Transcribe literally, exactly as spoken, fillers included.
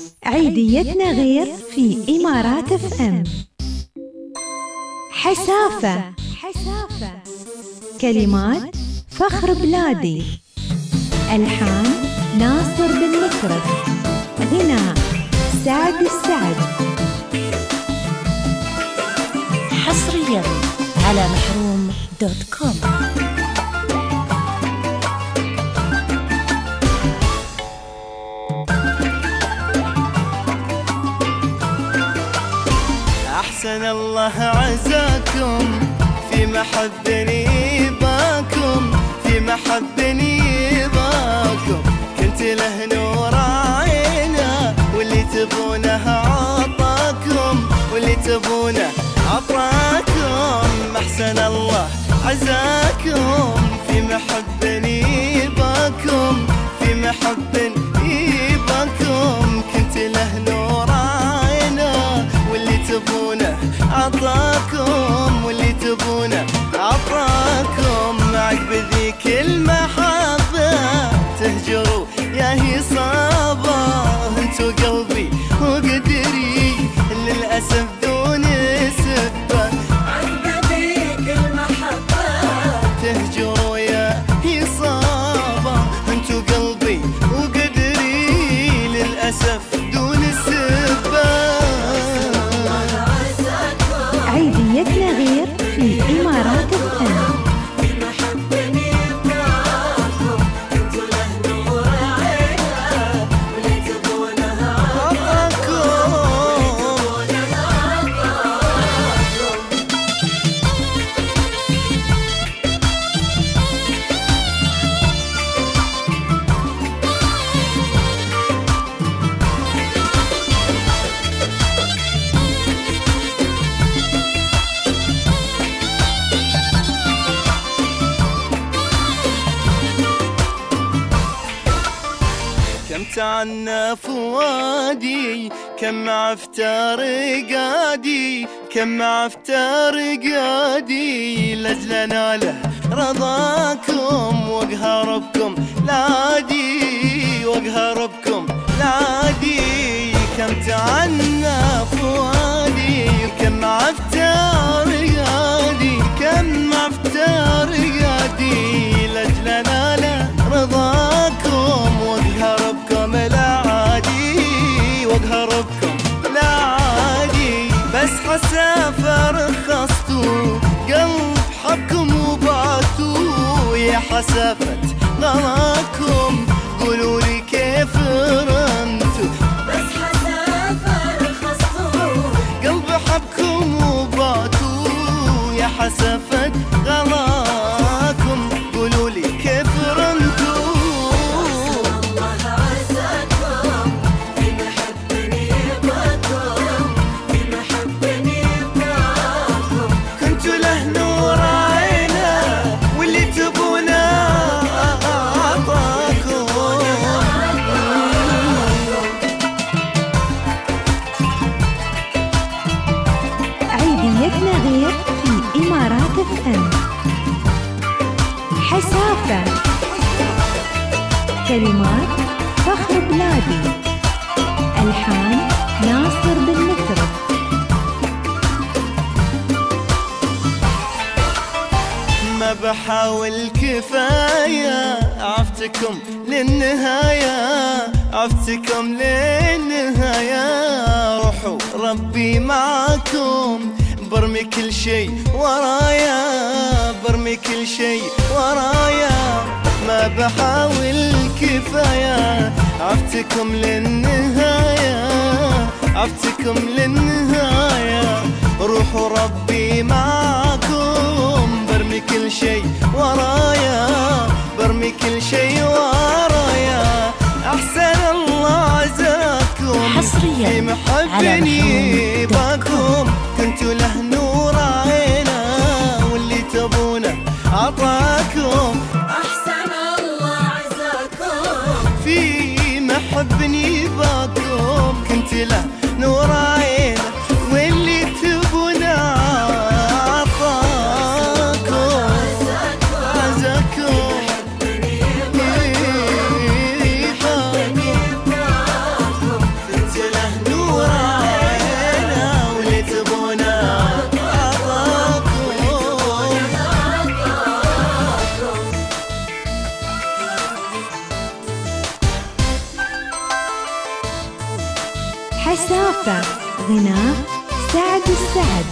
عيديتنا غير في إمارات اف ام. حسافة. حسافة. كلمات فخر بلادي، ألحان ناصر بن مكرم، غناء سعد السعد. حصريا على محروم دوت كوم. أحسن الله عزاكم في محبني باكم، في محبني باكم. كنت له نور عينه واللي تبونه عطاكم، واللي تبونه عطاكم. أحسن الله عزاكم في محبني باكم، في محبني باكم. كنت له نور عينه واللي تبونه عطاكم، واللي تبونه عطاكم. عقب ذيك المحبة تهجروا يا هي صعبة، انتو قلبي وقدري للأسف دون سبة. عقب ذيك المحبة تهجروا يا هي صعبة، انتو قلبي وقدري للأسف دون سبة. عيديتنا غير في إمارات اف ام. كم تعنى فؤادي، كم عفتر قادي، كم عفتر قادي. لجل ناله رضاكم وقهربكم لادي، وقهربكم لادي. كم تعنى فؤادي، كم عفتر قادي، كم عفتر قادي. لجل ناله رضاكم وقهربكم لا عادي، وقهربكم لا عادي. بس حسافة رخصتوا قلب حبكم وبعتوا، يا حسافة غلاكم قولوا لي كيف رنتوا. بس حسافة رخصتوا قلب حبكم وبعتوا، يا حسافة غلاكم قولوا لي كيف رنتوا. عيديتنا غير في إمارات اف ام. حسافة. كلمات فخر بلادي، ألحان ناصر بن مكرم. ما بحاول كفاية عفتكم للنهاية، عفتكم للنهاية. روحوا ربي معكم، برمي كل شي ورايا، برمي كل شي ورايا. ما بحاول كفاية عفتكم للنهاية، عفتكم للنهاية. روحوا ربي معكم، برمي كل شي ورايا، برمي كل شي ورايا. أحسن الله عزاكم حصريا في محبني باكم. كنتوا له نور عينه واللي تبونه عطاكم. أحسن الله عزاكم في محبني باكم. كنت له نور عينه واللي تبونه عطاكم. عزاكم كنت حسافة غناء سعد السعد.